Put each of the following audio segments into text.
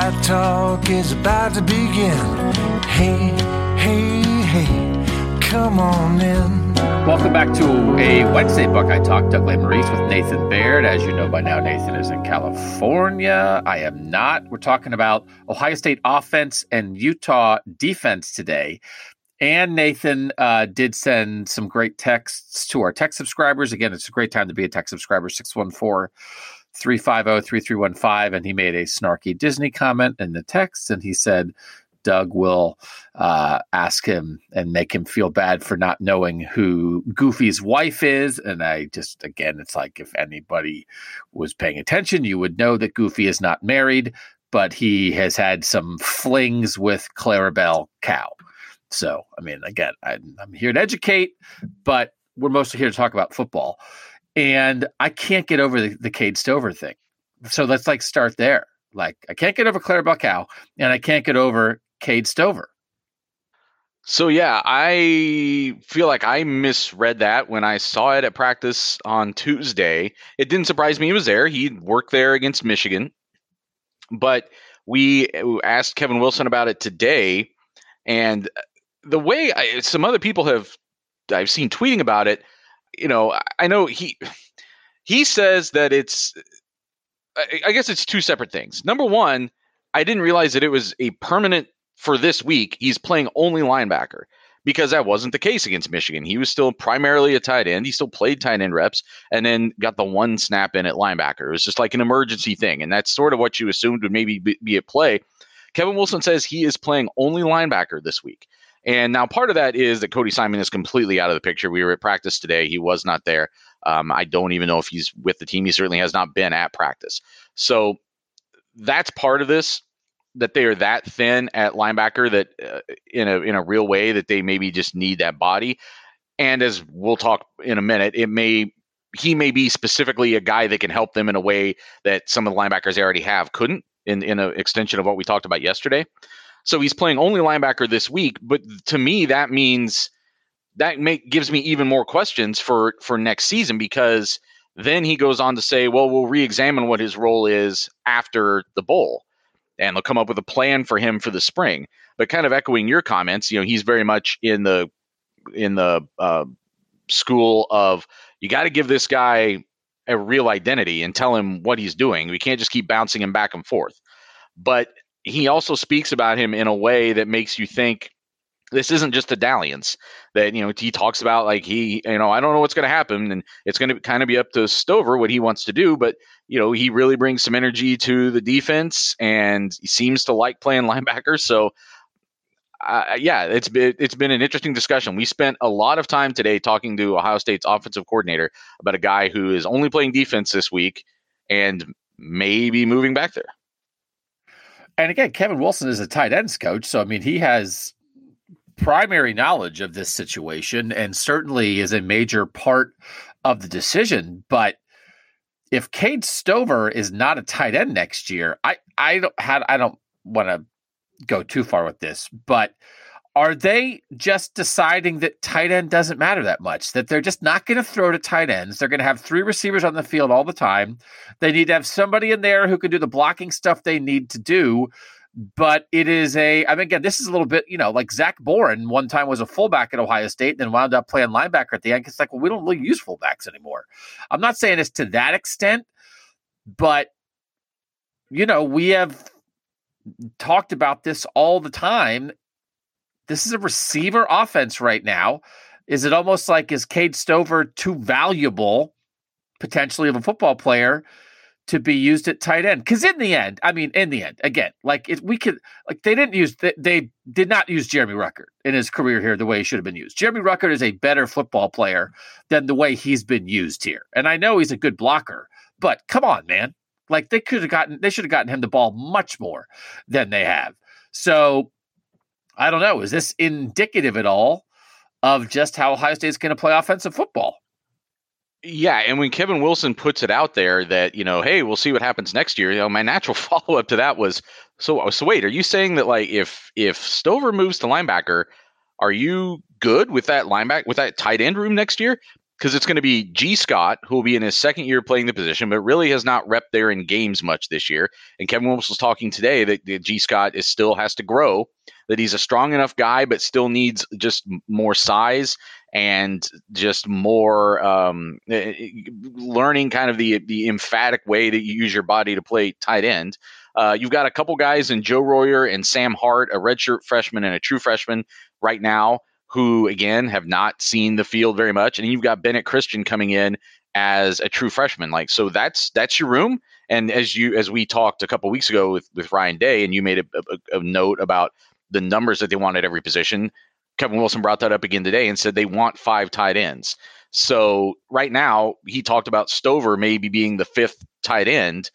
Buckeye Talk is about to begin. Hey, hey, hey, come on in. Welcome back to a Wednesday Buckeye Talk. Doug Lesmerises with Nathan Baird. As you know by now, Nathan is in California. I am not. We're talking about Ohio State offense and Utah defense today. And Nathan did send some great texts to our tech subscribers. Again, it's a great time to be a tech subscriber, 614-350-3315. And he made a snarky Disney comment in the text. And he said, Doug will ask him and make him feel bad for not knowing who Goofy's wife is. And I just, again, it's like if anybody was paying attention, you would know that Goofy is not married, but he has had some flings with Clarabelle Cow. So, I mean, again, I'm here to educate, but we're mostly here to talk about football. And I can't get over the Cade Stover thing. So let's start there. I can't get over Clarabelle Cow, and I can't get over Cade Stover. So, yeah, I feel like I misread that when I saw it at practice on Tuesday. It didn't surprise me he was there. He worked there against Michigan. But we asked Kevin Wilson about it today, and the way some other people I've seen tweeting about it, I know he says that I guess it's two separate things. Number one, I didn't realize that it was a permanent for this week. He's playing only linebacker because that wasn't the case against Michigan. He was still primarily a tight end. He still played tight end reps and then got the one snap in at linebacker. It was just like an emergency thing. And that's sort of what you assumed would maybe be at play. Kevin Wilson says he is playing only linebacker this week. And now part of that is that Cody Simon is completely out of the picture. We were at practice today. He was not there. I don't even know if he's with the team. He certainly has not been at practice. So that's part of this, that they are that thin at linebacker that in a real way that they maybe just need that body. And as we'll talk in a minute, he may be specifically a guy that can help them in a way that some of the linebackers they already have couldn't in an extension of what we talked about yesterday. So he's playing only linebacker this week, but to me that means gives me even more questions for next season, because then he goes on to say, well, we'll re-examine what his role is after the bowl, and they'll come up with a plan for him for the spring. But kind of echoing your comments, he's very much in the school of, you got to give this guy a real identity and tell him what he's doing. We can't just keep bouncing him back and forth. But he also speaks about him in a way that makes you think this isn't just a dalliance. That, he talks about I don't know what's going to happen, and it's going to kind of be up to Stover what he wants to do. But, he really brings some energy to the defense, and he seems to like playing linebacker. So, it's been an interesting discussion. We spent a lot of time today talking to Ohio State's offensive coordinator about a guy who is only playing defense this week and maybe moving back there. And again, Kevin Wilson is a tight ends coach, so he has primary knowledge of this situation and certainly is a major part of the decision. But if Cade Stover is not a tight end next year, I don't want to go too far with this, but are they just deciding that tight end doesn't matter that much, that they're just not going to throw to tight ends? They're going to have three receivers on the field all the time. They need to have somebody in there who can do the blocking stuff they need to do. But it is again, this is a little bit, like Zach Boren one time was a fullback at Ohio State and then wound up playing linebacker at the end. It's like, well, we don't really use fullbacks anymore. I'm not saying it's to that extent, but, we have talked about this all the time. This is a receiver offense right now. Is it almost like, is Cade Stover too valuable, potentially, of a football player to be used at tight end? Because in the end, again, they did not use Jeremy Ruckert in his career here the way he should have been used. Jeremy Ruckert is a better football player than the way he's been used here. And I know he's a good blocker, but come on, man. They should have gotten him the ball much more than they have. So I don't know. Is this indicative at all of just how Ohio State's going to play offensive football? Yeah, and when Kevin Wilson puts it out there that, hey, we'll see what happens next year, my natural follow-up to that was, so wait, are you saying that if Stover moves to linebacker, are you good with that tight end room next year? because it's going to be G. Scott, who will be in his second year playing the position, but really has not repped there in games much this year. And Kevin Wilson was talking today that G. Scott still has to grow, that he's a strong enough guy, but still needs just more size and just more learning kind of the emphatic way that you use your body to play tight end. You've got a couple guys in Joe Royer and Sam Hart, a redshirt freshman and a true freshman right now, who, again, have not seen the field very much. And you've got Bennett Christian coming in as a true freshman. So that's your room. And as we talked a couple weeks ago with Ryan Day, and you made a note about the numbers that they want at every position, Kevin Wilson brought that up again today and said they want 5 tight ends. So right now, he talked about Stover maybe being the 5th tight end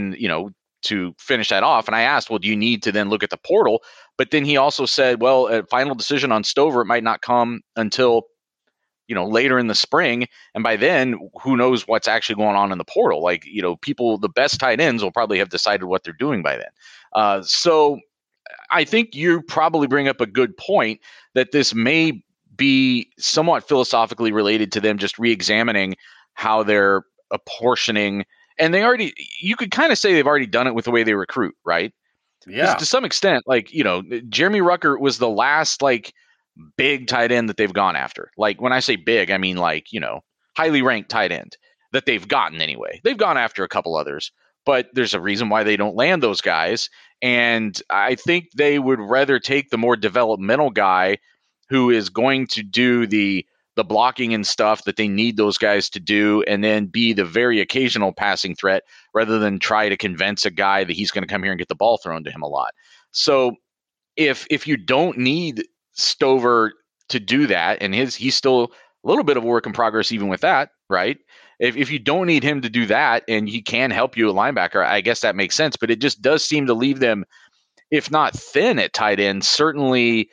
to finish that off. And I asked, well, do you need to then look at the portal? But then he also said, well, a final decision on Stover, it might not come until, later in the spring. And by then, who knows what's actually going on in the portal? The best tight ends will probably have decided what they're doing by then. So I think you probably bring up a good point that this may be somewhat philosophically related to them just re-examining how they're apportioning. And you could kind of say they've already done it with the way they recruit, right? Yeah. To some extent, Jeremy Ruckert was the last big tight end that they've gone after. When I say big, I mean highly ranked tight end that they've gotten anyway. They've gone after a couple others, but there's a reason why they don't land those guys. And I think they would rather take the more developmental guy who is going to do the blocking and stuff that they need those guys to do, and then be the very occasional passing threat rather than try to convince a guy that he's going to come here and get the ball thrown to him a lot. So if you don't need Stover to do that, and he's still a little bit of a work in progress even with that, right? If you don't need him to do that and he can help you at linebacker, I guess that makes sense. But it just does seem to leave them, if not thin at tight end, certainly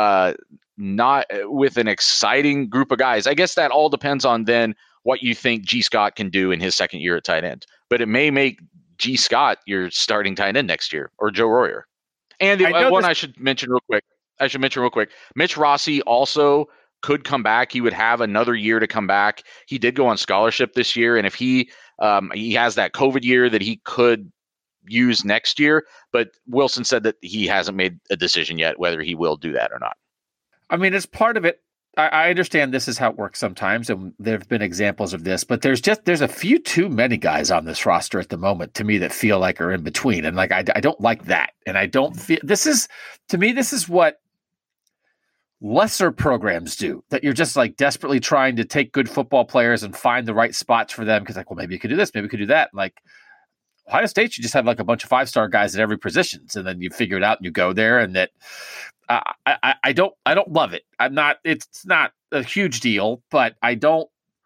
not with an exciting group of guys. I guess that all depends on then what you think G. Scott can do in his second year at tight end. But it may make G. Scott your starting tight end next year, or Joe Royer. And I should mention real quick, Mitch Rossi also could come back. He would have another year to come back. He did go on scholarship this year, and if he has that COVID year that he could use next year, but Wilson said that he hasn't made a decision yet whether he will do that or not. I mean, it's part of it. I understand this is how it works sometimes, and there have been examples of this, but there's a few too many guys on this roster at the moment to me that feel like are in between. And I don't like that. And I don't feel this is what lesser programs do, that you're just desperately trying to take good football players and find the right spots for them. Cause well, maybe you could do this, maybe you could do that. Ohio State, you just have a bunch of 5-star guys at every position. And then you figure it out and you go there, and that, I don't love it. It's not a huge deal, but I don't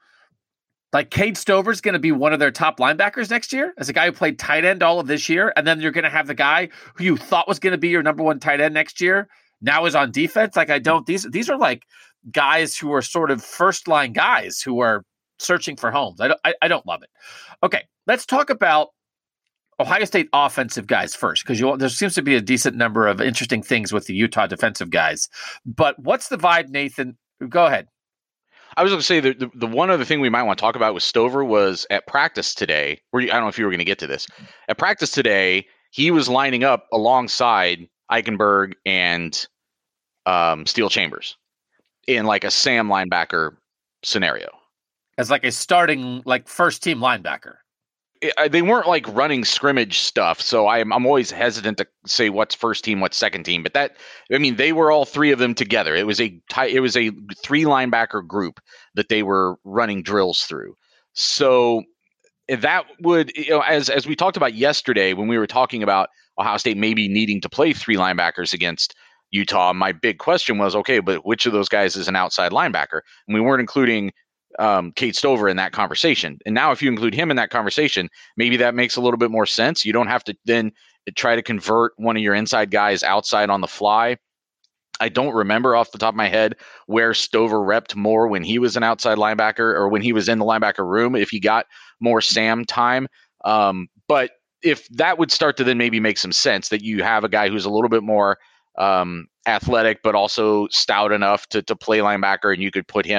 Cade Stover's going to be one of their top linebackers next year as a guy who played tight end all of this year. And then you're going to have the guy who you thought was going to be your number 1 tight end next year now is on defense. These are guys who are sort of first line guys who are searching for homes. I don't love it. Okay. Let's talk about Ohio State offensive guys first, because there seems to be a decent number of interesting things with the Utah defensive guys. But what's the vibe, Nathan? Go ahead. I was going to say the one other thing we might want to talk about with Stover was at practice today. I don't know if you were going to get to this. At practice today, he was lining up alongside Eichenberg and Steel Chambers in a Sam linebacker scenario. As a starting first team linebacker. They weren't running scrimmage stuff, so I'm always hesitant to say what's first team, what's second team. But they were all 3 of them together. It was a 3 linebacker group that they were running drills through. So that would, as we talked about yesterday when we were talking about Ohio State maybe needing to play 3 linebackers against Utah, my big question was, okay, but which of those guys is an outside linebacker? And we weren't including Cade Stover in that conversation. And now if you include him in that conversation, maybe that makes a little bit more sense. You don't have to then try to convert one of your inside guys outside on the fly. I don't remember off the top of my head where Stover repped more when he was an outside linebacker or when he was in the linebacker room, if he got more Sam time. But if that would start to then maybe make some sense that you have a guy who's a little bit more athletic, but also stout enough to play linebacker, and you could put him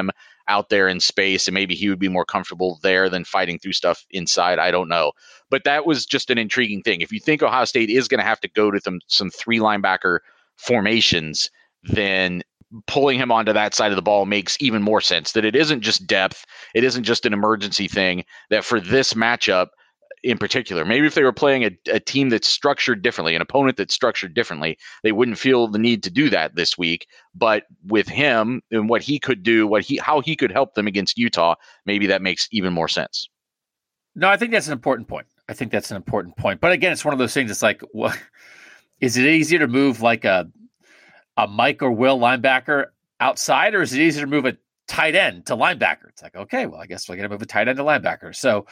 out there in space, and maybe he would be more comfortable there than fighting through stuff inside. I don't know. But that was just an intriguing thing. If you think Ohio State is going to have to go to some 3 linebacker formations, then pulling him onto that side of the ball makes even more sense. That it isn't just depth. It isn't just an emergency thing. That for this matchup in particular, maybe if they were playing a team that's structured differently, an opponent that's structured differently, they wouldn't feel the need to do that this week. But with him and what he could do, how he could help them against Utah, maybe that makes even more sense. No, I think that's an important point. But again, it's one of those things. It's like, what is it easier to move like a Mike or Will linebacker outside, or is it easier to move a tight end to linebacker? It's like, okay, well, I guess we're going to move a tight end to linebacker. So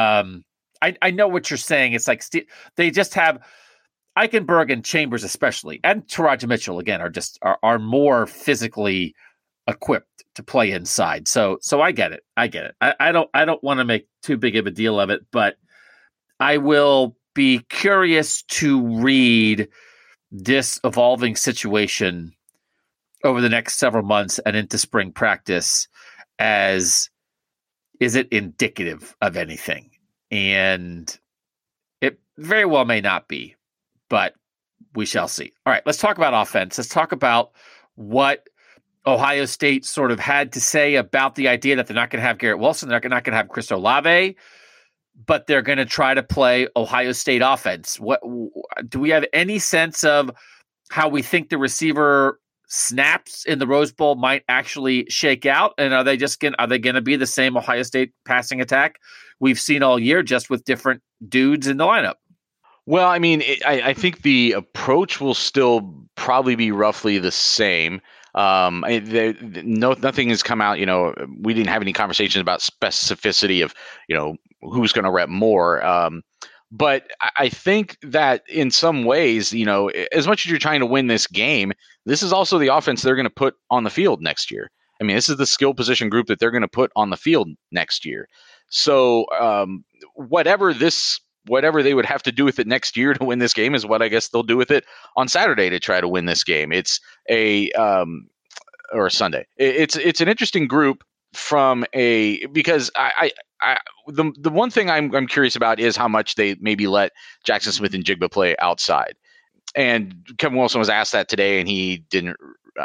I know what you're saying. It's like they just have Eichenberg and Chambers especially, and Taraja Mitchell again are more physically equipped to play inside. So I get it. I don't want to make too big of a deal of it, but I will be curious to read this evolving situation over the next several months and into spring practice as, is it indicative of anything? And it very well may not be, but we shall see. All right, let's talk about offense. Let's talk about what Ohio State sort of had to say about the idea that they're not going to have Garrett Wilson, they're not going to have Chris Olave, but they're going to try to play Ohio State offense. What do we have any sense of how we think the receiver snaps in the Rose Bowl might actually shake out? And are they going to be the same Ohio State passing attack we've seen all year, just with different dudes in the lineup? Well, I mean, I think the approach will still probably be roughly the same. Nothing has come out. We didn't have any conversations about specificity of, who's going to rep more. But I think that in some ways, as much as you're trying to win this game, this is also the offense they're going to put on the field next year. I mean, this is the skill position group that they're going to put on the field next year. So whatever they would have to do with it next year to win this game is what I guess they'll do with it on Saturday to try to win this game. It's or Sunday. It's an interesting group because the one thing I'm curious about is how much they maybe let Jackson Smith and Jigba play outside. And Kevin Wilson was asked that today, and he didn't.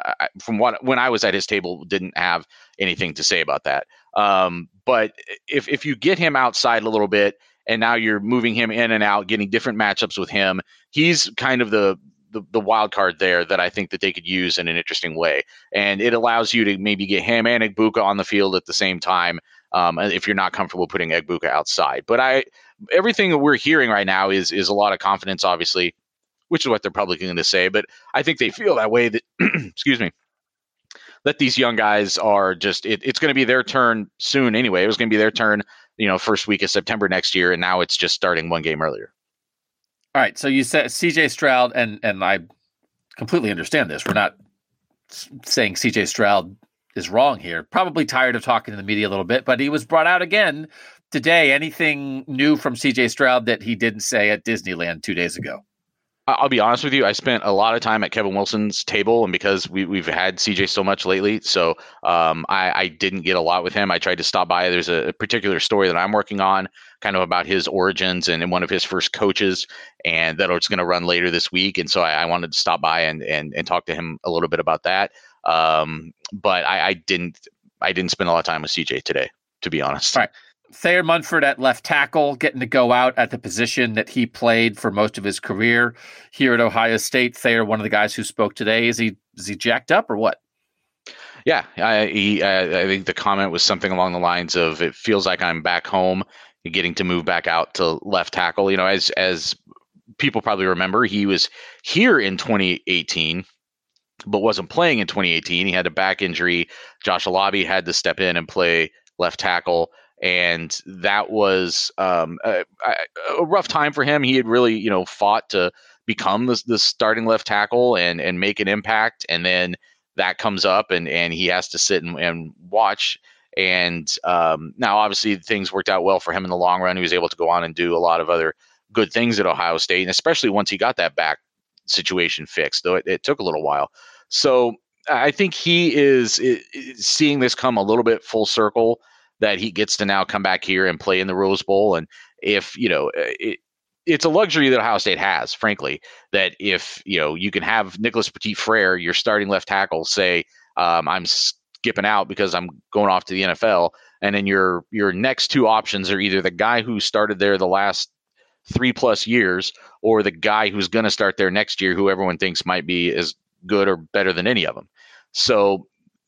When I was at his table, didn't have anything to say about that. But if you get him outside a little bit, and now you're moving him in and out, getting different matchups with him, he's kind of the wild card there that I think that they could use in an interesting way. And it allows you to maybe get him and Egbuka on the field at the same time if you're not comfortable putting Egbuka outside. But everything that we're hearing right now is a lot of confidence, obviously, which is what they're probably going to say. But I think they feel that way that, excuse me, that these young guys are just, it's going to be their turn soon anyway. It was going to be their turn, first week of September next year. And now it's just starting one game earlier. All right. So you said CJ Stroud, and I completely understand this. We're not saying CJ Stroud is wrong here. Probably tired of talking to the media a little bit, but he was brought out again today. Anything new from CJ Stroud that he didn't say at Disneyland 2 days ago? I'll be honest with you. I spent a lot of time at Kevin Wilson's table, and because we've had CJ so much lately, so I didn't get a lot with him. I tried to stop by. There's a particular story that I'm working on, kind of about his origins and one of his first coaches, and that it's going to run later this week. And so I wanted to stop by and talk to him a little bit about that. But I didn't spend a lot of time with CJ today, to be honest. All right. Thayer Munford at left tackle, getting to go out at the position that he played for most of his career here at Ohio State. Thayer, one of the guys who spoke today, is he jacked up or what? Yeah, I think the comment was something along the lines of, it feels like I'm back home, getting to move back out to left tackle. As people probably remember, he was here in 2018, but wasn't playing in 2018. He had a back injury. Josh Alabi had to step in and play left tackle. And that was a rough time for him. He had really, fought to become the starting left tackle and make an impact. And then that comes up and he has to sit and watch. And now, obviously, things worked out well for him in the long run. He was able to go on and do a lot of other good things at Ohio State, and especially once he got that back situation fixed, though it took a little while. So I think he is seeing this come a little bit full circle, that he gets to now come back here and play in the Rose Bowl. And if, it's a luxury that Ohio State has, frankly, that if, you can have Nicholas Petit-Frere, your starting left tackle, say, I'm skipping out because I'm going off to the NFL. And then your next two options are either the guy who started there the last 3+ years or the guy who's going to start there next year, who everyone thinks might be as good or better than any of them. So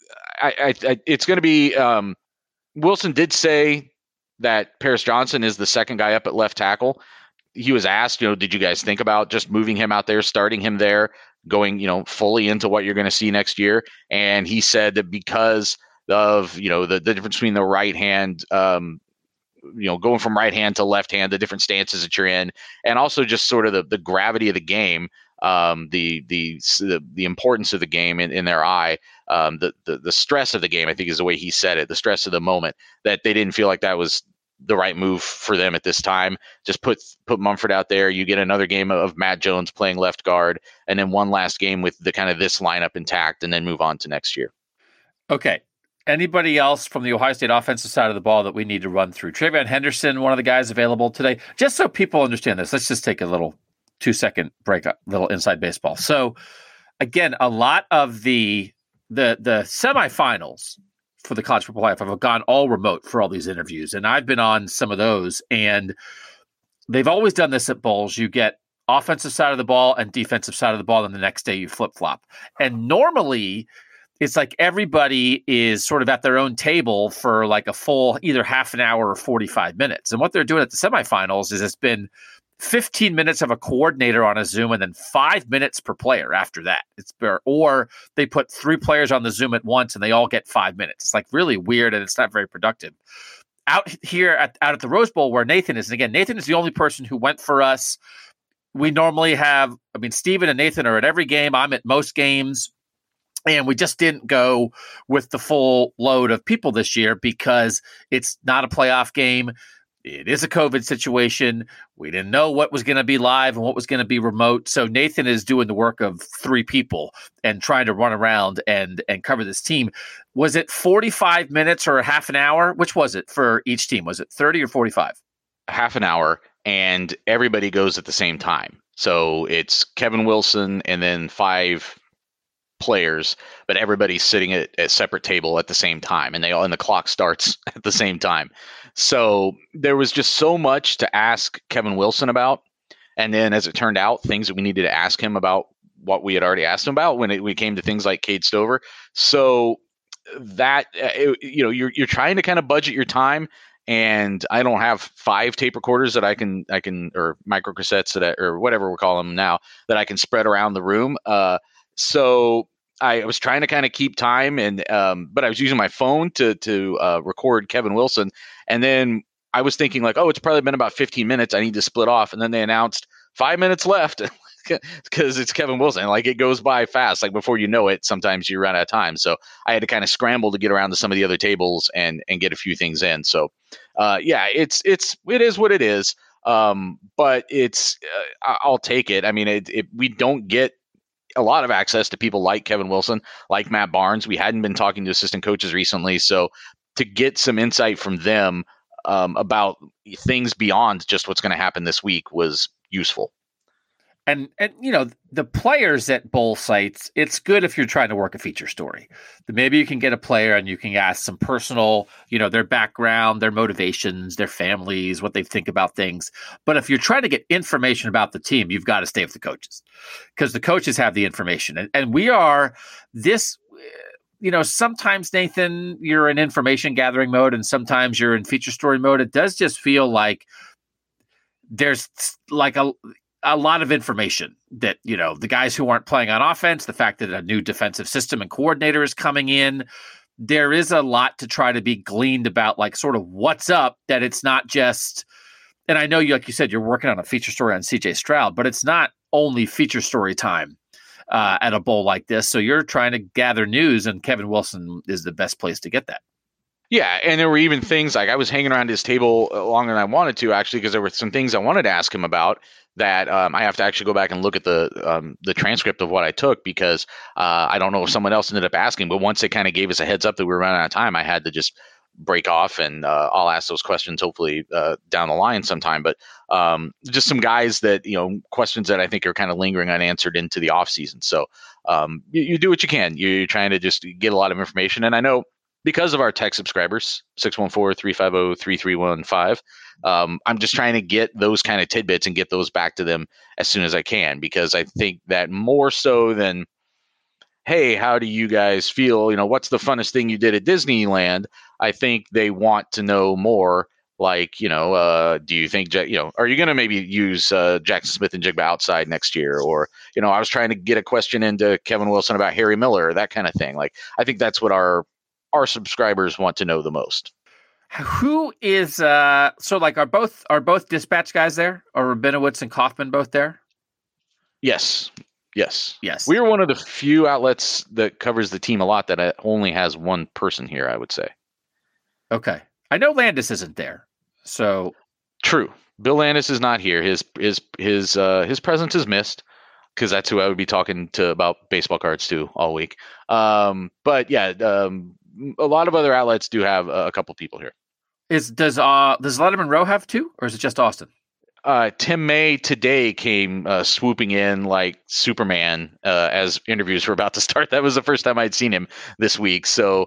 it's going to be Wilson did say that Paris Johnson is the second guy up at left tackle. He was asked, did you guys think about just moving him out there, starting him there, going, fully into what you're going to see next year? And he said that because of, the difference between the right hand, going from right hand to left hand, the different stances that you're in, and also just sort of the gravity of the game, the importance of the game in their eye, the stress of the game, I think is the way he said it, the stress of the moment, that they didn't feel like that was the right move for them at this time. Just put Mumford out there. You get another game of Matt Jones playing left guard, and then one last game with the kind of this lineup intact, and then move on to next year. Okay. Anybody else from the Ohio State offensive side of the ball that we need to run through? TreVeyon Henderson, one of the guys available today. Just so people understand this, let's just take a little 2-second break, a little inside baseball. So, again, a lot of the semifinals for the college football playoff have gone all remote for all these interviews, and I've been on some of those, and they've always done this at bowls. You get offensive side of the ball and defensive side of the ball, and the next day you flip-flop. And normally it's like everybody is sort of at their own table for like a full either half an hour or 45 minutes. And what they're doing at the semifinals is it's been 15 minutes of a coordinator on a Zoom and then 5 minutes per player after that. Or they put 3 players on the Zoom at once and they all get 5 minutes. It's like really weird and it's not very productive. Out here out at the Rose Bowl where Nathan is, and again, Nathan is the only person who went for us. We normally have, Steven and Nathan are at every game. I'm at most games. And we just didn't go with the full load of people this year because it's not a playoff game. It is a COVID situation. We didn't know what was going to be live and what was going to be remote. So Nathan is doing the work of 3 people and trying to run around and cover this team. Was it 45 minutes or a half an hour? Which was it for each team? Was it 30 or 45? Half an hour, and everybody goes at the same time. So it's Kevin Wilson and then 5 players, but everybody's sitting at a separate table at the same time, and the clock starts at the same time. So there was just so much to ask Kevin Wilson about, and then as it turned out, things that we needed to ask him about what we had already asked him about when we came to things like Cade Stover. So that you're trying to kind of budget your time, and I don't have 5 tape recorders that I can or microcassettes or whatever we're calling them now that I can spread around the room. So I was trying to kind of keep time, and but I was using my phone to record Kevin Wilson, and then I was thinking like, oh, it's probably been about 15 minutes. I need to split off, and then they announced 5 minutes left because it's Kevin Wilson. Like it goes by fast. Like before you know it, sometimes you run out of time. So I had to kind of scramble to get around to some of the other tables and get a few things in. So it is what it is. But it's I'll take it. We don't get a lot of access to people like Kevin Wilson, like Matt Barnes. We hadn't been talking to assistant coaches recently. So to get some insight from them about things beyond just what's going to happen this week was useful. And the players at bowl sites, it's good if you're trying to work a feature story. Maybe you can get a player and you can ask some personal, their background, their motivations, their families, what they think about things. But if you're trying to get information about the team, you've got to stay with the coaches because the coaches have the information. And we are this, sometimes, Nathan, you're in information gathering mode and sometimes you're in feature story mode. It does just feel like there's like a lot of information that, the guys who aren't playing on offense, the fact that a new defensive system and coordinator is coming in, there is a lot to try to be gleaned about, like sort of what's up, that it's not just, and I know you, like you said, you're working on a feature story on CJ Stroud, but it's not only feature story time at a bowl like this. So you're trying to gather news, and Kevin Wilson is the best place to get that. Yeah, and there were even things like I was hanging around his table longer than I wanted to, actually, because there were some things I wanted to ask him about that I have to actually go back and look at the transcript of what I took, because I don't know if someone else ended up asking, but once they kind of gave us a heads up that we were running out of time, I had to just break off, and I'll ask those questions hopefully down the line sometime. But just some guys that, questions that I think are kind of lingering unanswered into the off season. So you do what you can. You're trying to just get a lot of information, and I know, because of our tech subscribers, 614-350-3315, I'm just trying to get those kind of tidbits and get those back to them as soon as I can, because I think that more so than, hey, how do you guys feel? What's the funnest thing you did at Disneyland? I think they want to know more, like, do you think, are you going to maybe use Jackson Smith and Jigba outside next year? Or, I was trying to get a question into Kevin Wilson about Harry Miller, that kind of thing. Like, I think that's what our subscribers want to know the most. Who is are both dispatch guys there? Are Rabinowitz and Kaufman both there? Yes. We're one of the few outlets that covers the team a lot that only has one person here, I would say. Okay. I know Landis isn't there. So true. Bill Landis is not here. His presence is missed, because that's who I would be talking to about baseball cards to all week. But yeah, a lot of other outlets do have a couple people here. Does Letterman Row have two, or is it just Austin? Tim May today came swooping in like Superman as interviews were about to start. That was the first time I'd seen him this week. So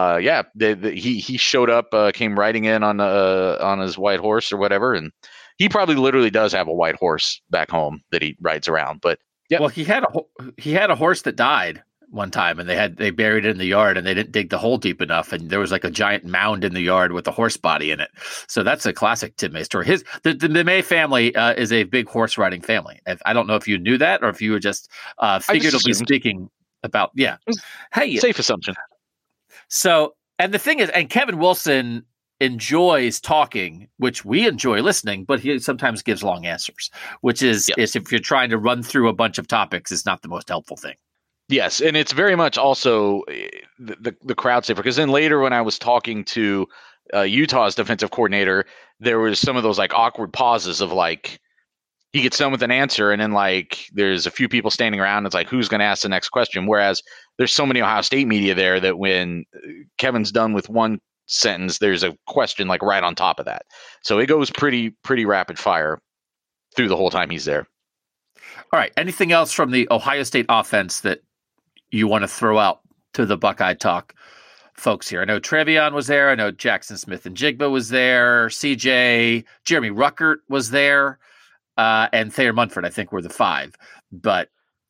he showed up, came riding in on his white horse or whatever, and he probably literally does have a white horse back home that he rides around. But yeah, well, he had a horse that died one time, and they buried it in the yard, and they didn't dig the hole deep enough, and there was like a giant mound in the yard with a horse body in it. So that's a classic Tim May story. The May family is a big horse riding family. I don't know if you knew that, or if you were just figuratively speaking about. Yeah, hey, safe assumption. So, and the thing is, and Kevin Wilson enjoys talking, which we enjoy listening, but he sometimes gives long answers, which is if you're trying to run through a bunch of topics, is not the most helpful thing. Yes, and it's very much also the crowd safer, because then later when I was talking to Utah's defensive coordinator, there was some of those like awkward pauses of like he gets done with an answer, and then like there's a few people standing around. It's like, who's going to ask the next question? Whereas there's so many Ohio State media there that when Kevin's done with one sentence, there's a question like right on top of that. So it goes pretty rapid fire through the whole time he's there. All right. Anything else from the Ohio State offense that you want to throw out to the Buckeye Talk folks here? I know Trevion was there. I know Jackson Smith and Jigba was there. CJ, Jeremy Ruckert was there. And Thayer Munford, I think, were the five. But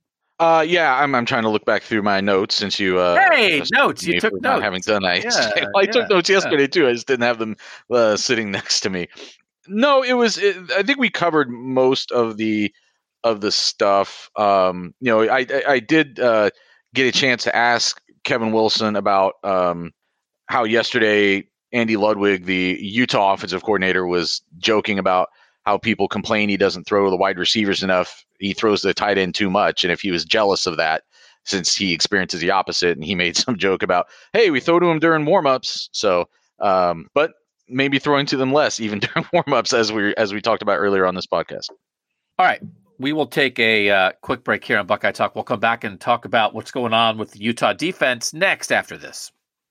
I'm trying to look back through my notes since you. Notes! You took notes. Having done that, I took notes yesterday too. I just didn't have them sitting next to me. No, I think we covered most of the stuff. I did get a chance to ask Kevin Wilson about how yesterday Andy Ludwig, the Utah offensive coordinator, was joking about how people complain he doesn't throw the wide receivers enough. He throws the tight end too much. And if he was jealous of that, since he experiences the opposite, and he made some joke about, hey, we throw to him during warmups. So, but maybe throwing to them less even during warmups, as we talked about earlier on this podcast. All right. We will take a quick break here on Buckeye Talk. We'll come back and talk about what's going on with the Utah defense next after this.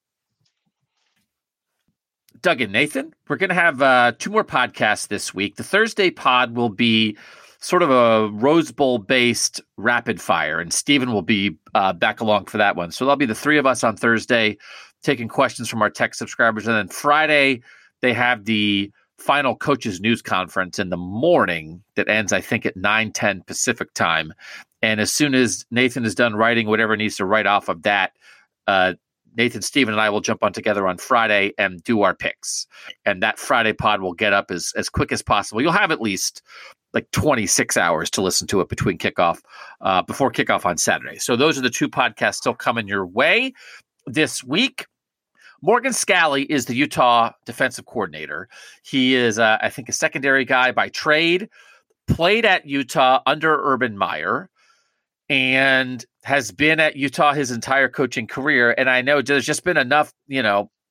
Doug and Nathan, we're going to have two more podcasts this week. The Thursday pod will be sort of a Rose Bowl-based rapid fire, and Steven will be back along for that one. So there'll be the three of us on Thursday taking questions from our tech subscribers. And then Friday, they have the final coaches news conference in the morning that ends, I think, at 9:10 Pacific time. And as soon as Nathan is done writing whatever needs to write off of that, Nathan, Steven, and I will jump on together on Friday and do our picks. And that Friday pod will get up as quick as possible. You'll have at least like 26 hours to listen to it before kickoff on Saturday. So those are the two podcasts still coming your way this week. Morgan Scalley is the Utah defensive coordinator. He is, I think, a secondary guy by trade, played at Utah under Urban Meyer, and has been at Utah his entire coaching career. And I know there's just been enough,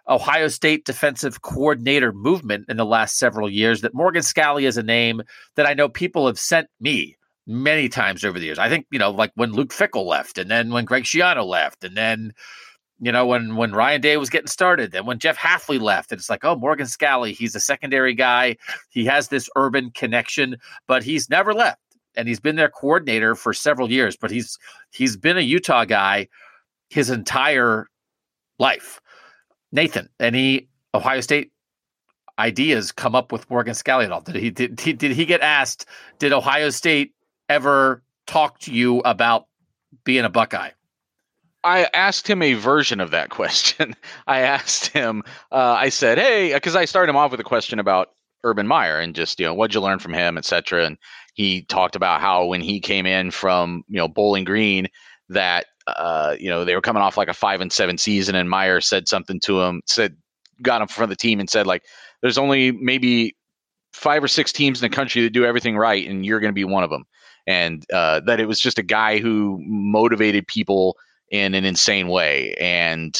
Ohio State defensive coordinator movement in the last several years that Morgan Scalley is a name that I know people have sent me many times over the years. I think, like when Luke Fickell left, and then when Greg Schiano left, and then, when Ryan Day was getting started, and when Jeff Hafley left, and it's like, oh, Morgan Scalley, he's a secondary guy. He has this urban connection, but he's never left. And he's been their coordinator for several years, but he's been a Utah guy his entire life. Nathan, any Ohio State ideas come up with Morgan Scalley at all? Did he get asked, did Ohio State ever talk to you about being a Buckeye? I asked him a version of that question. I asked him, I said, hey, because I started him off with a question about Urban Meyer and just, what'd you learn from him, et cetera. And he talked about how when he came in from, Bowling Green, that, they were coming off like a 5-7 season, and Meyer said something to him, got him from the team and said, like, there's only maybe 5 or 6 teams in the country that do everything right, and you're going to be one of them. And that it was just a guy who motivated people in an insane way. And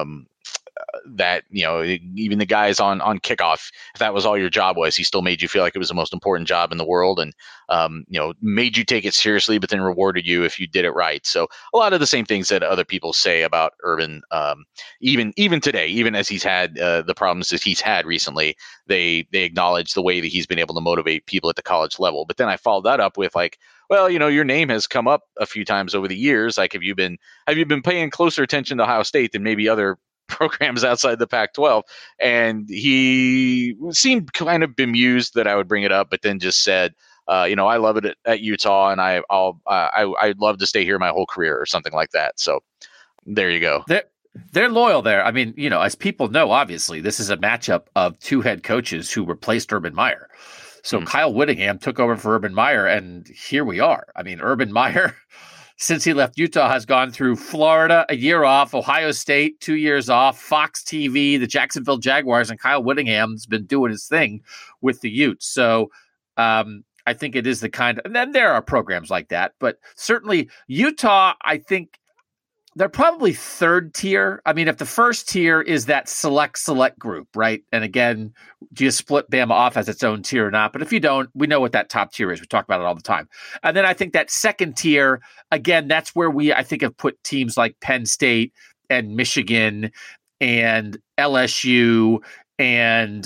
that, even the guys on kickoff, if that was all your job was, he still made you feel like it was the most important job in the world, and, made you take it seriously, but then rewarded you if you did it right. So a lot of the same things that other people say about Urban, even today, even as he's had the problems that he's had recently, they acknowledge the way that he's been able to motivate people at the college level. But then I followed that up with like, well, your name has come up a few times over the years. Like, have you been paying closer attention to Ohio State than maybe other programs outside the Pac-12? And he seemed kind of bemused that I would bring it up, but then just said, I love it at Utah, and I'd love to stay here my whole career, or something like that. So there you go. They're loyal there. I mean, as people know, obviously this is a matchup of 2 head coaches who replaced Urban Meyer. So Kyle Whittingham took over for Urban Meyer, and here we are. I mean, Urban Meyer, since he left Utah, has gone through Florida, a year off, Ohio State, 2 years off, Fox TV, the Jacksonville Jaguars, and Kyle Whittingham's been doing his thing with the Utes. So I think it is the kind of, and then there are programs like that, but certainly Utah, I think they're probably 3rd tier. I mean, if the 1st tier is that select group, right? And again, do you split Bama off as its own tier or not? But if you don't, we know what that top tier is. We talk about it all the time. And then I think that 2nd tier, again, that's where I think have put teams like Penn State and Michigan and LSU and,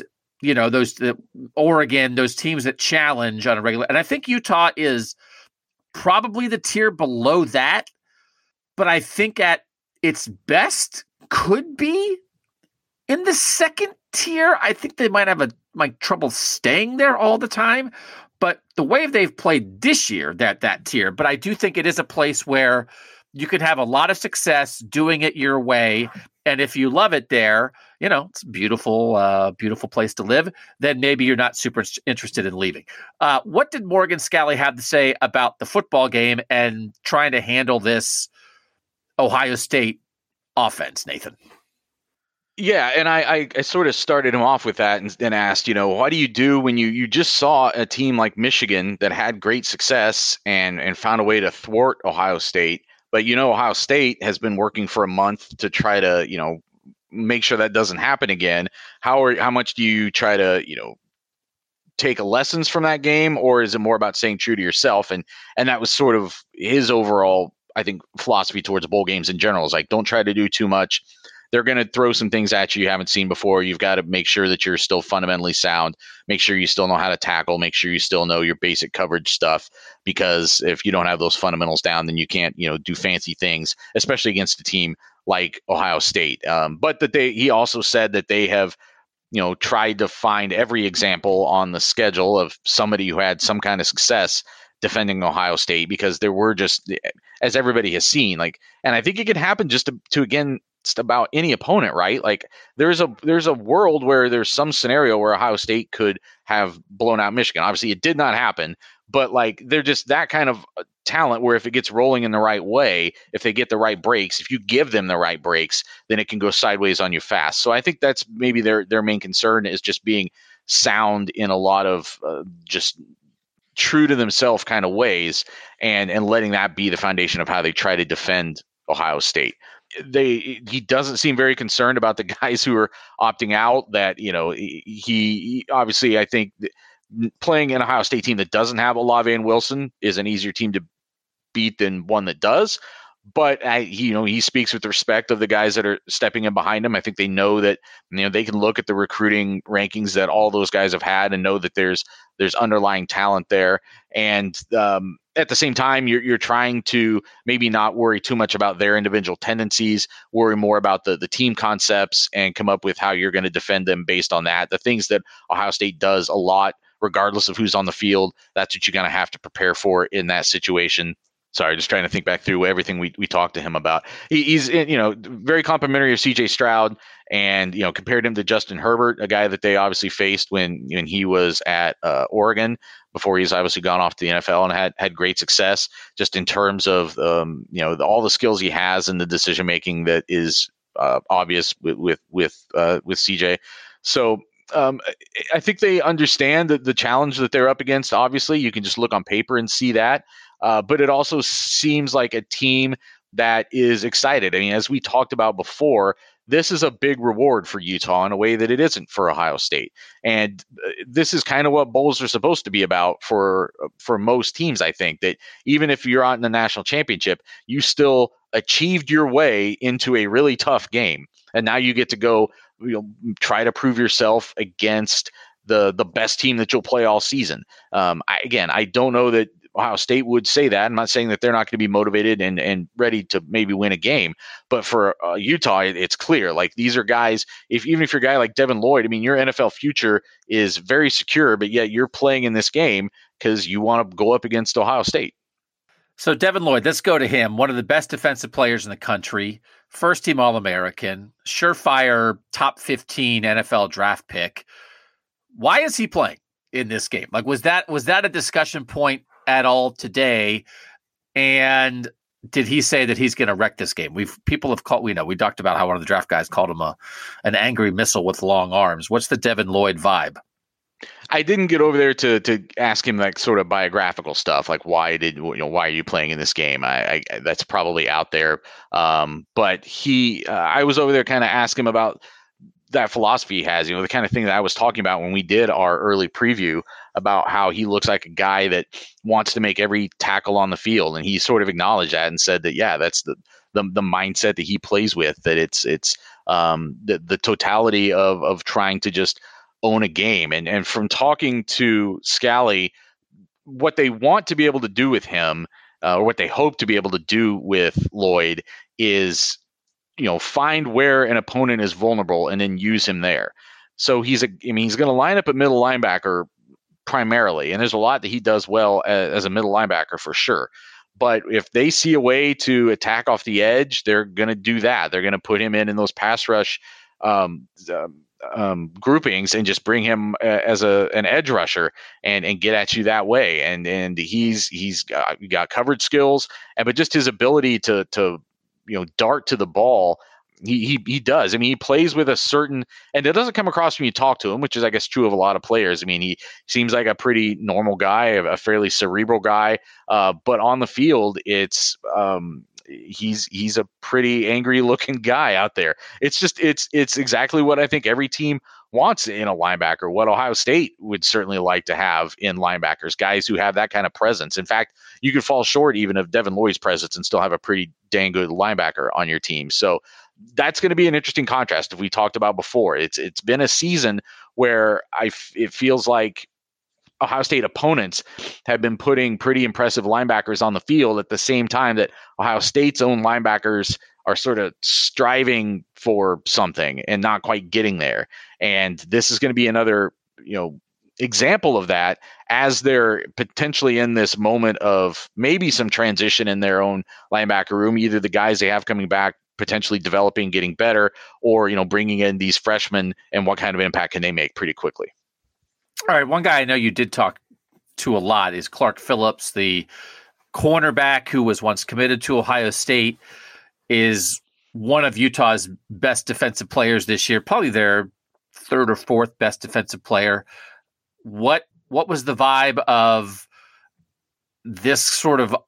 Oregon, those teams that challenge on a regular. And I think Utah is probably the tier below that. But I think at its best could be in the 2nd tier. I think they might have trouble staying there all the time. But the way they've played this year, that tier. But I do think it is a place where you can have a lot of success doing it your way. And if you love it there, it's a beautiful, beautiful place to live, then maybe you're not super interested in leaving. What did Morgan Scalley have to say about the football game and trying to handle this Ohio State offense, Nathan? Yeah, and I sort of started him off with that and asked, what do you do when you just saw a team like Michigan that had great success and found a way to thwart Ohio State, but Ohio State has been working for a month to try to, make sure that doesn't happen again. How much do you try to, take lessons from that game, or is it more about staying true to yourself? And that was sort of his overall, I think, philosophy towards bowl games in general, is like, don't try to do too much. They're going to throw some things at you haven't seen before. You've got to make sure that you're still fundamentally sound. Make sure you still know how to tackle. Make sure you still know your basic coverage stuff, because if you don't have those fundamentals down, then you can't, do fancy things, especially against a team like Ohio State. But he also said that they have, tried to find every example on the schedule of somebody who had some kind of success defending Ohio State, because there were just, as everybody has seen, and I think it could happen just to again, just about any opponent, right? Like there's a world where there's some scenario where Ohio State could have blown out Michigan. Obviously it did not happen, but they're just that kind of talent where if it gets rolling in the right way, if they get the right breaks, if you give them the right breaks, then it can go sideways on you fast. So I think that's maybe their main concern, is just being sound in a lot of just true to themselves kind of ways, and letting that be the foundation of how they try to defend Ohio State. he doesn't seem very concerned about the guys who are opting out. That he obviously, I think playing an Ohio State team that doesn't have Olave and Wilson is an easier team to beat than one that does. But he speaks with respect of the guys that are stepping in behind him. I think they know that they can look at the recruiting rankings that all those guys have had and know that there's underlying talent there. And at the same time, you're trying to maybe not worry too much about their individual tendencies, worry more about the team concepts and come up with how you're going to defend them based on that. The things that Ohio State does a lot, regardless of who's on the field, that's what you're going to have to prepare for in that situation. Sorry, just trying to think back through everything we talked to him about. He's very complimentary of C.J. Stroud, and compared him to Justin Herbert, a guy that they obviously faced when he was at Oregon before he's obviously gone off to the NFL and had great success. Just in terms of all the skills he has and the decision making that is obvious with C.J. So. I think they understand the challenge that they're up against. Obviously, you can just look on paper and see that. But it also seems like a team that is excited. I mean, as we talked about before, this is a big reward for Utah in a way that it isn't for Ohio State. And this is kind of what bowls are supposed to be about for most teams, I think, that even if you're out in the national championship, you still achieved your way into a really tough game. And now you get to go try to prove yourself against the best team that you'll play all season. I don't know that Ohio State would say that. I'm not saying that they're not going to be motivated and ready to maybe win a game, but for Utah, it's clear. Like, these are guys, even if you're a guy like Devin Lloyd, I mean, your NFL future is very secure, but yet you're playing in this game because you want to go up against Ohio State. So Devin Lloyd, let's go to him. One of the best defensive players in the country, first team All-American, surefire top 15 NFL draft pick. Why is he playing in this game? Like, was that a discussion point at all today? And did he say that he's going to wreck this game? We talked about how one of the draft guys called him an angry missile with long arms. What's the Devin Lloyd vibe? I didn't get over there to ask him like sort of biographical stuff, like why are you playing in this game? I that's probably out there. But I was over there kind of asking him about that philosophy he has, the kind of thing that I was talking about when we did our early preview about how he looks like a guy that wants to make every tackle on the field. And he sort of acknowledged that and said that, yeah, that's the mindset that he plays with, that it's the totality of trying to just own a game. And from talking to Scally, what they want to be able to do with him, or what they hope to be able to do with Lloyd, is find where an opponent is vulnerable and then use him there. So he's going to line up at middle linebacker primarily, and there's a lot that he does well as a middle linebacker for sure. But if they see a way to attack off the edge, they're going to do that. They're going to put him in those pass rush groupings and just bring him as an edge rusher and get at you that way. And he's got coverage skills, but just his ability to dart to the ball, he does. I mean, he plays with a certain, and it doesn't come across when you talk to him, which is, I guess, true of a lot of players. I mean, he seems like a pretty normal guy, a fairly cerebral guy, but on the field, it's he's a pretty angry looking guy out there. It's exactly what I think every team wants in a linebacker, what Ohio State would certainly like to have in linebackers, guys who have that kind of presence. In fact, you could fall short even of Devin Lloyd's presence and still have a pretty dang good linebacker on your team. So that's going to be an interesting contrast. If we talked about before, it's been a season where it feels like Ohio State opponents have been putting pretty impressive linebackers on the field at the same time that Ohio State's own linebackers are sort of striving for something and not quite getting there. And this is going to be another, example of that, as they're potentially in this moment of maybe some transition in their own linebacker room, either the guys they have coming back potentially developing, getting better, or, bringing in these freshmen, and what kind of impact can they make pretty quickly. All right. One guy I know you did talk to a lot is Clark Phillips, the cornerback who was once committed to Ohio State, is one of Utah's best defensive players this year, probably their third or fourth best defensive player. What was the vibe of this sort of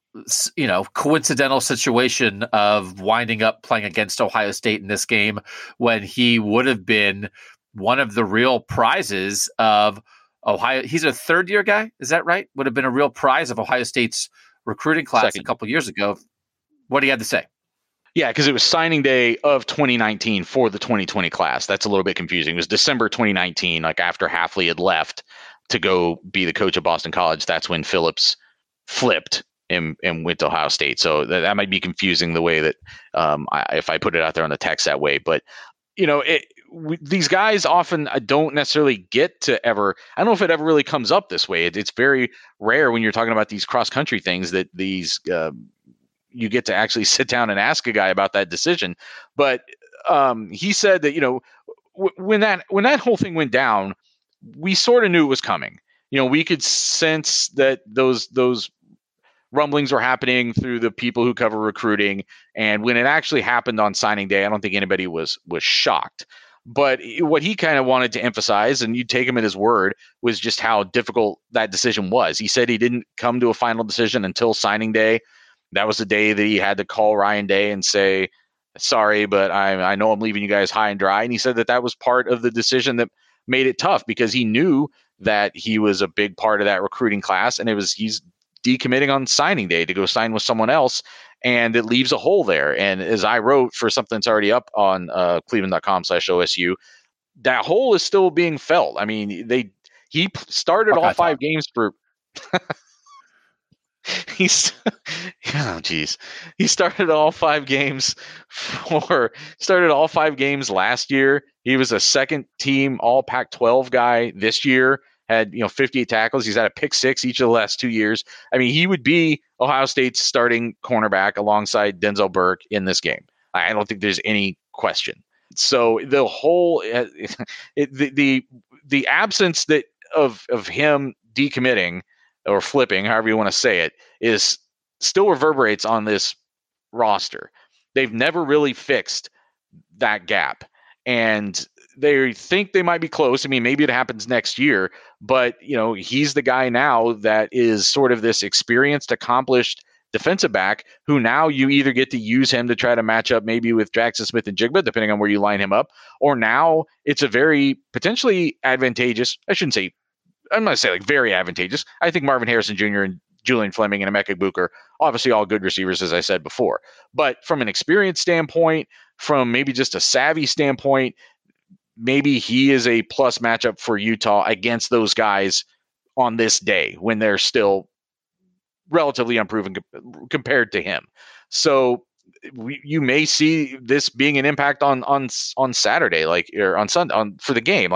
coincidental situation of winding up playing against Ohio State in this game when he would have been one of the real prizes of Ohio. He's a third-year guy. Is that right? Would have been a real prize of Ohio State's recruiting class a couple years ago. What do you have to say? Yeah, because it was signing day of 2019 for the 2020 class. That's a little bit confusing. It was December 2019, like after Hafley had left to go be the coach of Boston College. That's when Phillips flipped and went to Ohio State. So that might be confusing the way that if I put it out there on the text that way. But, these guys often don't necessarily get to ever – I don't know if it ever really comes up this way. It's very rare when you're talking about these cross-country things that these you get to actually sit down and ask a guy about that decision. But he said that, when that whole thing went down, we sort of knew it was coming. We could sense that those rumblings were happening through the people who cover recruiting. And when it actually happened on signing day, I don't think anybody was shocked. But what he kind of wanted to emphasize, and you take him at his word, was just how difficult that decision was. He said he didn't come to a final decision until signing day. That was the day that he had to call Ryan Day and say, sorry, but I know I'm leaving you guys high and dry. And he said that was part of the decision that made it tough, because he knew that he was a big part of that recruiting class, and he's decommitting on signing day to go sign with someone else, and it leaves a hole there. And as I wrote for something that's already up on cleveland.com/OSU, that hole is still being felt. I mean, he started all 5 games for he started all 5 games last year. He was a second team all Pac-12 guy this year, had 58 tackles. He's had a pick 6 each of the last 2 years. I mean, he would be Ohio State's starting cornerback alongside Denzel Burke in this game. I don't think there's any question. So the whole the absence of him decommitting or flipping, however you want to say it, is still reverberates on this roster. They've never really fixed that gap, and they think they might be close. I mean, maybe it happens next year, but he's the guy now that is sort of this experienced, accomplished defensive back who now you either get to use him to try to match up maybe with Jackson Smith-Njigba, depending on where you line him up, or now it's a very potentially advantageous, I'm going to say like very advantageous. I think Marvin Harrison Jr. and Julian Fleming and Emeka Egbuka are obviously all good receivers, as I said before. But from an experience standpoint, from maybe just a savvy standpoint, maybe he is a plus matchup for Utah against those guys on this day when they're still relatively unproven compared to him. So you may see this being an impact on Saturday, or on Sunday for the game,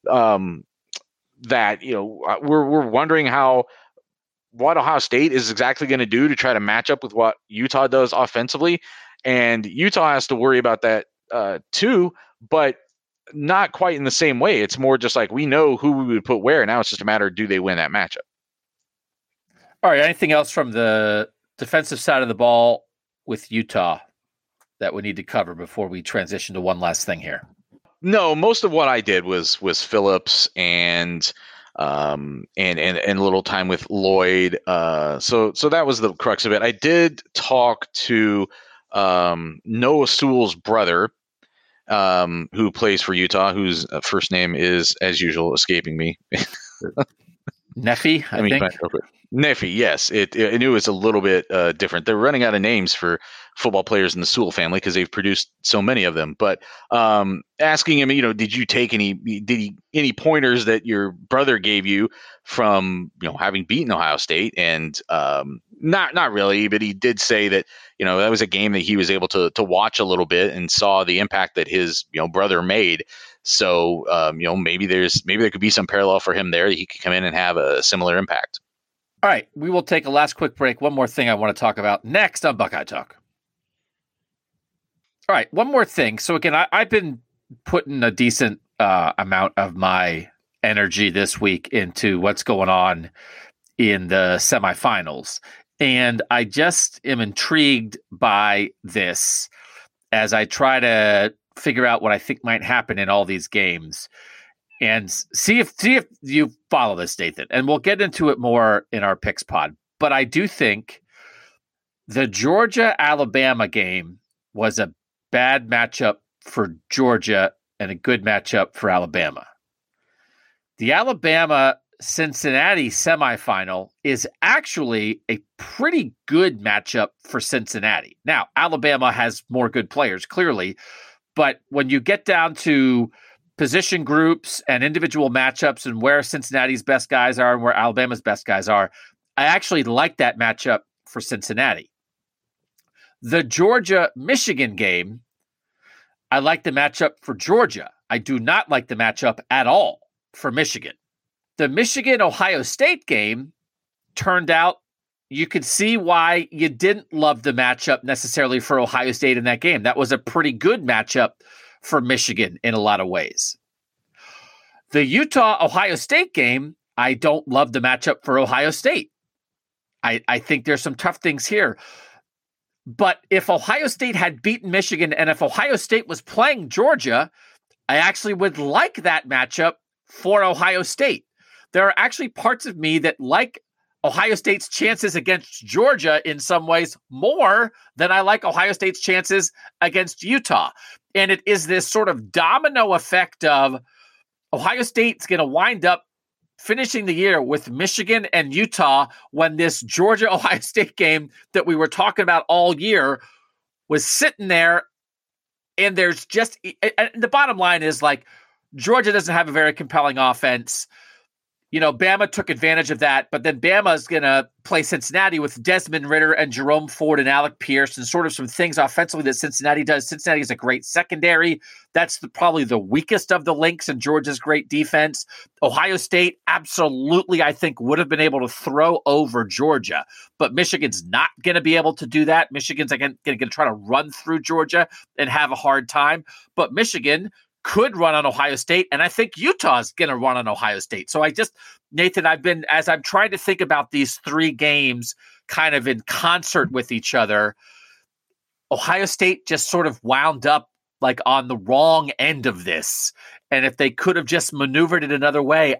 that we're wondering what Ohio State is exactly going to do to try to match up with what Utah does offensively, and Utah has to worry about that too, but not quite in the same way. It's more just like we know who we would put where. Now it's just a matter of do they win that matchup. All right. Anything else from the defensive side of the ball with Utah that we need to cover before we transition to one last thing here? No, most of what I did was Phillips and a little time with Lloyd. So that was the crux of it. I did talk to Noah Sewell's brother, who plays for Utah, whose first name is, as usual, escaping me. Neffy, I think. Neffy, yes. It was a little bit different. They're running out of names for football players in the Sewell family because they've produced so many of them. But asking him, did you take any pointers that your brother gave you from having beaten Ohio State? And not really, but he did say that that was a game that he was able to watch a little bit and saw the impact that his brother made. So maybe there could be some parallel for him there that he could come in and have a similar impact. All right, we will take a last quick break. One more thing I want to talk about next on Buckeye Talk. All right, one more thing. So again, I've been putting a decent amount of my energy this week into what's going on in the semifinals. And I just am intrigued by this as I try to figure out what I think might happen in all these games. And see if you follow this, Nathan. And we'll get into it more in our picks pod. But I do think The Georgia-Alabama game was a bad matchup for Georgia and a good matchup for Alabama. The Alabama-Cincinnati semifinal is actually a pretty good matchup for Cincinnati. Now, Alabama has more good players, clearly, but when you get down to position groups and individual matchups and where Cincinnati's best guys are and where Alabama's best guys are, I actually like that matchup for Cincinnati. The Georgia-Michigan game, I like the matchup for Georgia. I do not like the matchup at all for Michigan. The Michigan-Ohio State game turned out you could see why you didn't love the matchup necessarily for Ohio State in that game. That was a pretty good matchup for Michigan in a lot of ways. The Utah-Ohio State game, I don't love the matchup for Ohio State. I think there's some tough things here. But if Ohio State had beaten Michigan and if Ohio State was playing Georgia, I actually would like that matchup for Ohio State. There are actually parts of me that like Ohio State's chances against Georgia in some ways more than I like Ohio State's chances against Utah. And it is this sort of domino effect of Ohio State's going to wind up finishing the year with Michigan and Utah when this Georgia-Ohio State game that we were talking about all year was sitting there. And there's just, and the bottom line is like, Georgia doesn't have a very compelling offense. You know, Bama took advantage of that, but then Bama is going to play Cincinnati with Desmond Ridder and Jerome Ford and Alec Pierce and sort of some things offensively that Cincinnati does. Cincinnati is a great secondary. That's probably the weakest of the links in Georgia's great defense. Ohio State absolutely, I think, would have been able to throw over Georgia, but Michigan's not going to be able to do that. Michigan's again going to try to run through Georgia and have a hard time, but Michigan could run on Ohio State, and I think Utah's going to run on Ohio State. So Nathan, as I'm trying to think about these three games kind of in concert with each other, Ohio State just sort of wound up like on the wrong end of this. And if they could have just maneuvered it another way,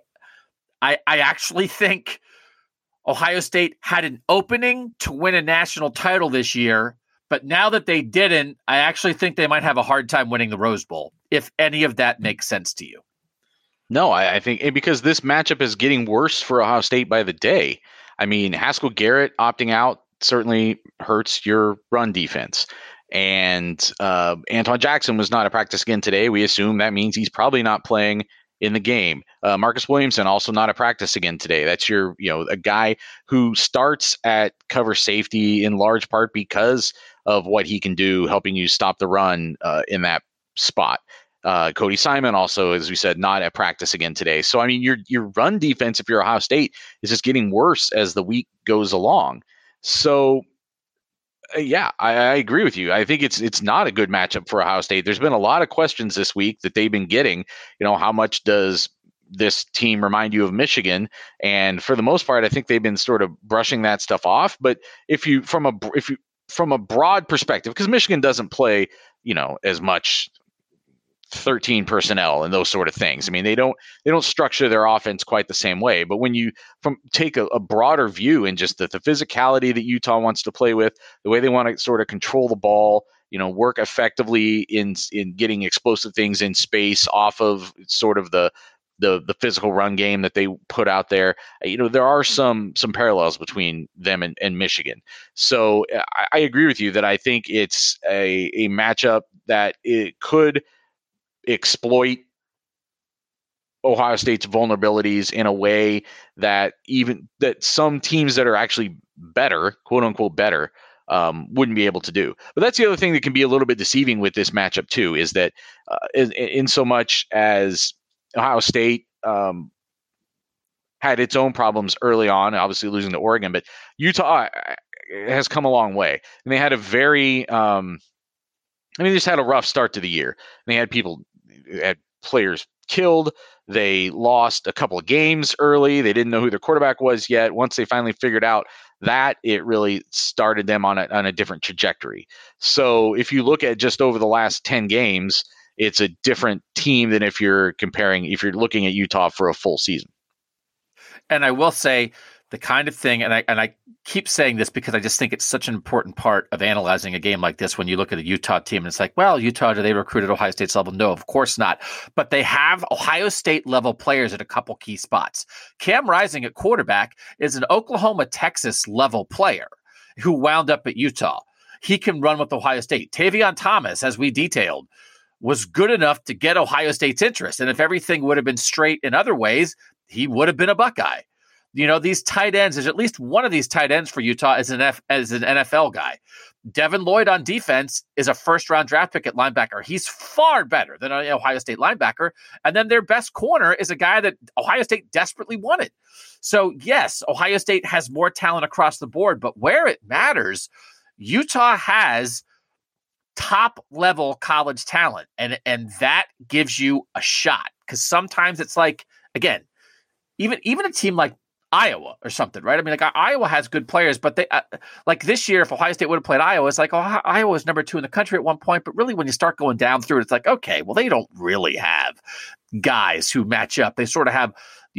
I actually think Ohio State had an opening to win a national title this year. But now that they didn't, I actually think they might have a hard time winning the Rose Bowl, if any of that makes sense to you. No, I think because this matchup is getting worse for Ohio State by the day. I mean, Haskell Garrett opting out certainly hurts your run defense. And Anton Jackson was not at practice again today. We assume that means he's probably not playing in the game. Marcus Williamson also not at practice again today. That's a guy who starts at cover safety in large part because of what he can do, helping you stop the run in that spot. Cody Simon also, as we said, not at practice again today. So, I mean, your run defense, if you're Ohio State, is just getting worse as the week goes along. So, yeah, I agree with you. I think it's not a good matchup for Ohio State. There's been a lot of questions this week that they've been getting. How much does this team remind you of Michigan? And for the most part, I think they've been sort of brushing that stuff off. But if you from a broad perspective, because Michigan doesn't play, as much 13 personnel and those sort of things. I mean, they don't structure their offense quite the same way. But when you take a broader view and just the physicality that Utah wants to play with, the way they want to sort of control the ball, work effectively in getting explosive things in space off of sort of the physical run game that they put out there, there are some parallels between them and Michigan. So I agree with you that I think it's a matchup that it could exploit Ohio State's vulnerabilities in a way that some teams that are actually better, quote unquote better, wouldn't be able to do. But that's the other thing that can be a little bit deceiving with this matchup too, is that in so much as Ohio State had its own problems early on, obviously losing to Oregon, but Utah has come a long way. And they had a very, they just had a rough start to the year. They had players killed. They lost a couple of games early. They didn't know who their quarterback was yet. Once they finally figured out that, it really started them on a different trajectory. So if you look at just over the last 10 games, it's a different team than if you're looking at Utah for a full season. And I will say the kind of thing, and I keep saying this because I just think it's such an important part of analyzing a game like this when you look at a Utah team and it's like, well, Utah, do they recruit at Ohio State's level? No, of course not. But they have Ohio State level players at a couple key spots. Cam Rising at quarterback is an Oklahoma, Texas level player who wound up at Utah. He can run with Ohio State. Tavion Thomas, as we detailed, was good enough to get Ohio State's interest. And if everything would have been straight in other ways, he would have been a Buckeye. These tight ends, there's at least one of these tight ends for Utah as an NFL guy. Devin Lloyd on defense is a first-round draft pick at linebacker. He's far better than an Ohio State linebacker. And then their best corner is a guy that Ohio State desperately wanted. So, yes, Ohio State has more talent across the board, but where it matters, Utah has top-level college talent, and that gives you a shot. Because sometimes it's like, again, even a team like Iowa or something, right? I mean, like Iowa has good players, but they like this year, if Ohio State would have played Iowa, it's like, oh, Iowa was number 2 in the country at one point. But really, when you start going down through it, it's like, okay, well, they don't really have guys who match up. They sort of have,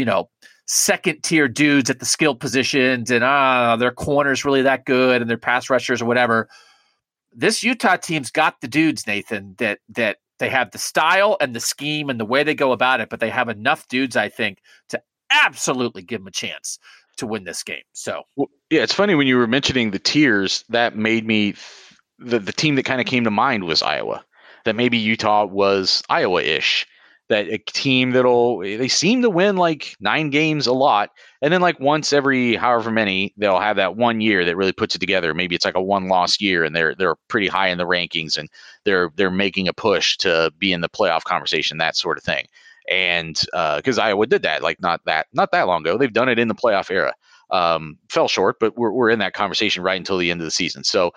second tier dudes at the skill positions, and their corners really that good, and their pass rushers or whatever. This Utah team's got the dudes, Nathan, that they have the style and the scheme and the way they go about it, but they have enough dudes, I think, to absolutely give them a chance to win this game. So, yeah, it's funny when you were mentioning the tiers, that made me the team that kind of came to mind was Iowa. That maybe Utah was Iowa-ish. That a team they seem to win like 9 games a lot, and then like once every however many, they'll have that one year that really puts it together. Maybe it's like a 1-loss year, and they're pretty high in the rankings, and they're making a push to be in the playoff conversation, that sort of thing. And because Iowa did that like not that long ago, they've done it in the playoff era. Fell short, but we're in that conversation right until the end of the season. So,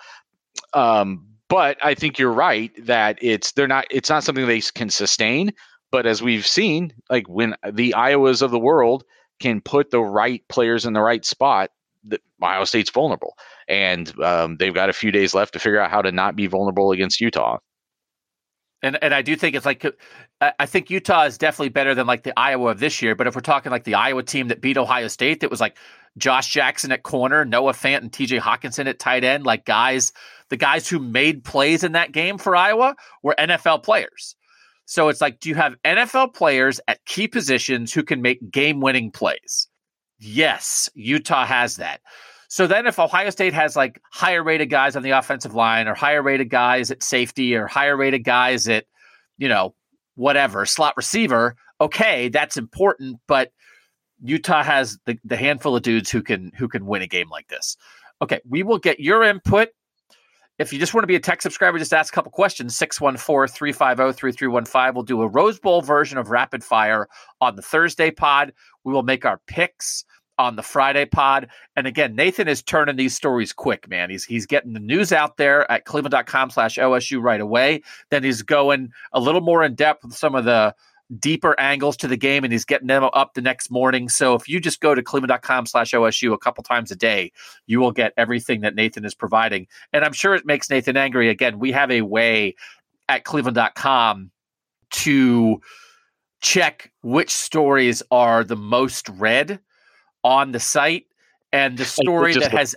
but I think you're right that it's not something they can sustain. But as we've seen, like when the Iowas of the world can put the right players in the right spot, Ohio State's vulnerable, and they've got a few days left to figure out how to not be vulnerable against Utah. And I do think it's like, I think Utah is definitely better than like the Iowa of this year. But if we're talking like the Iowa team that beat Ohio State, that was like Josh Jackson at corner, Noah Fant and TJ Hawkinson at tight end, like the guys who made plays in that game for Iowa were NFL players. So it's like, do you have NFL players at key positions who can make game-winning plays? Yes, Utah has that. So then if Ohio State has like higher rated guys on the offensive line, or higher rated guys at safety, or higher rated guys at, whatever, slot receiver, okay, that's important. But Utah has the handful of dudes who can win a game like this. Okay, we will get your input. If you just want to be a tech subscriber, just ask a couple questions, 614-350-3315. We'll do a Rose Bowl version of Rapid Fire on the Thursday pod. We will make our picks on the Friday pod. And again, Nathan is turning these stories quick, man. He's getting the news out there at cleveland.com/OSU right away. Then he's going a little more in depth with some of the deeper angles to the game, and he's getting them up the next morning. So if you just go to cleveland.com/OSU a couple times a day, you will get everything that Nathan is providing. And I'm sure it makes Nathan angry. Again, we have a way at cleveland.com to check which stories are the most read on the site, and the story that has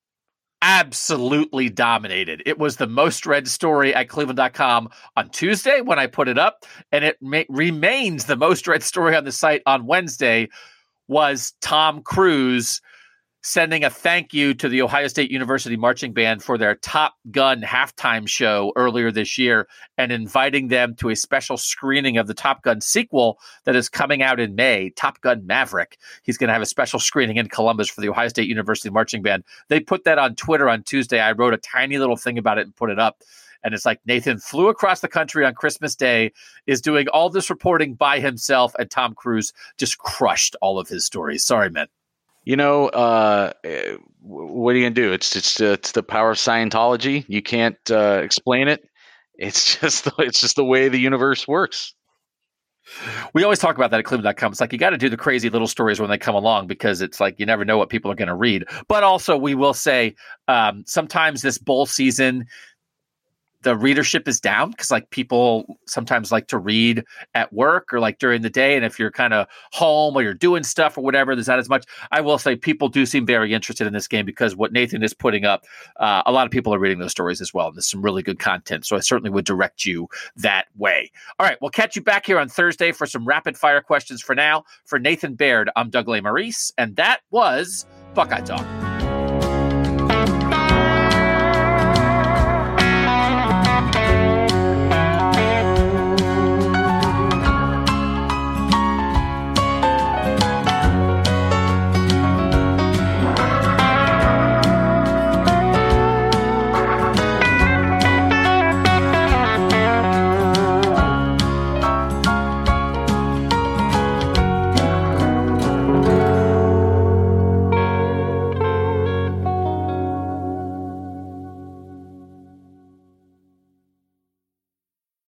absolutely dominated. It was the most read story at cleveland.com on Tuesday when I put it up, and it remains the most read story on the site on Wednesday, was Tom Cruise sending a thank you to the Ohio State University Marching Band for their Top Gun halftime show earlier this year, and inviting them to a special screening of the Top Gun sequel that is coming out in May, Top Gun Maverick. He's going to have a special screening in Columbus for the Ohio State University Marching Band. They put that on Twitter on Tuesday. I wrote a tiny little thing about it and put it up. And it's like Nathan flew across the country on Christmas Day, is doing all this reporting by himself, and Tom Cruise just crushed all of his stories. Sorry, man. What are you gonna do? It's the power of Scientology. You can't explain it. It's just the way the universe works. We always talk about that at Cleveland.com. It's like you got to do the crazy little stories when they come along, because it's like you never know what people are going to read. But also, we will say sometimes this bowl season, the readership is down because like people sometimes like to read at work or like during the day. And if you're kind of home or you're doing stuff or whatever, there's not as much. I will say people do seem very interested in this game because what Nathan is putting up, a lot of people are reading those stories as well. And there's some really good content. So I certainly would direct you that way. All right. We'll catch you back here on Thursday for some rapid fire questions. For now, for Nathan Baird, I'm Doug Lesmerises, and that was Buckeye Talk.